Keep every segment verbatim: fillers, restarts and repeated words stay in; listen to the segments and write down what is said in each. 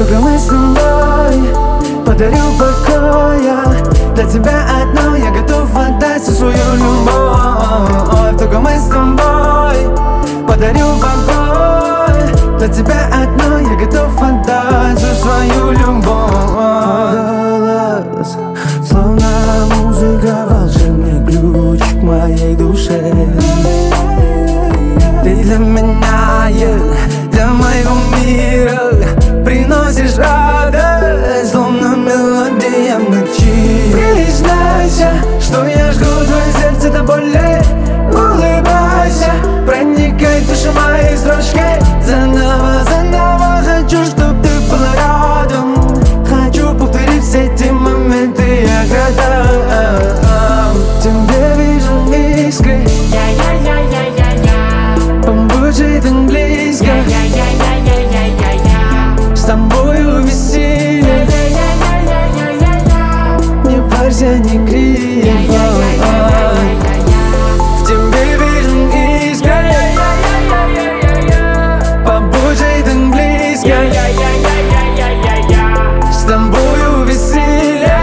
только мы с тобой. Подарю покоя, для тебя одной я готов отдать всю свою любовь. Только мы с тобой. Подарю покой, для тебя одной я готов отдать всю свою любовь. Голос, словно музыка, волшебный ключ к моей душе. Ты для меня, для моего мира приносишь радость, словно мелодия в ночи. Признайся, что я жгу твое сердце до боли. Улыбайся, проникай в душу моей строчки. Заново, заново хочу, чтоб ты была рядом. Хочу повторить все эти моменты, я готов. В тебе вижу искры, побудет так близко. С тобою веселье, не парься, не криво. В тебе вижу искры, побудет так близко. С тобою веселье,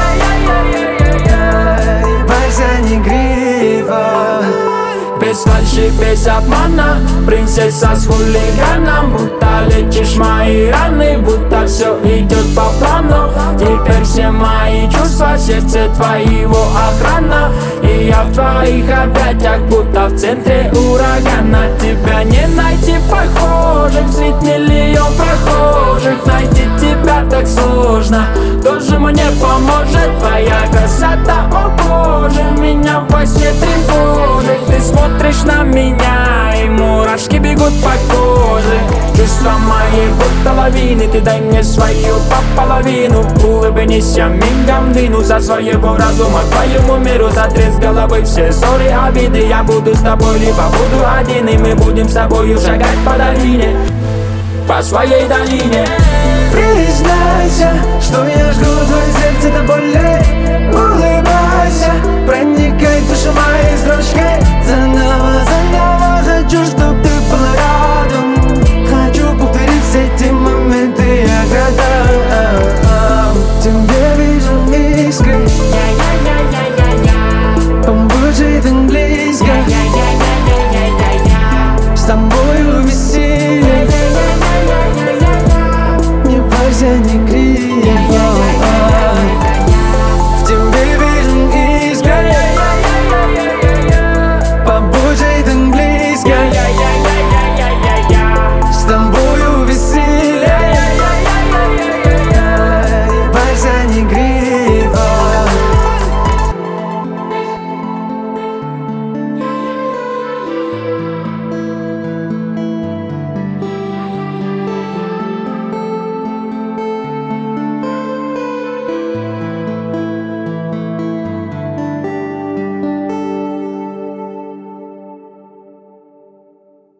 не парься, не криво. Без фальши, без обмана, принцесса с хулиганом. Будто лечишь мои раны, будто все идет по плану. Теперь все мои чувства, сердце твоего охрана. И я в твоих объятиях, будто в центре урагана. Тебя не найти похожих, средь миллион прохожих. Найти тебя так сложно, кто же мне поможет? Твоя красота, о боже, меня во сне тревожит. Ты смотришь на меня, и мурашки бегут по коже. Чувства мои будто лавины, ты дай мне свою по половину. Улыбнись, я мигом двину за своего разума к твоему миру. Сотряс головы все ссоры, обиды. Я буду с тобой, либо буду один, и мы будем с тобою шагать по долине, по своей долине. Признайся, что я жгу твое сердце до боли. Улыбайся, проникай в душу моей строчки. Заново, заново хочу, чтоб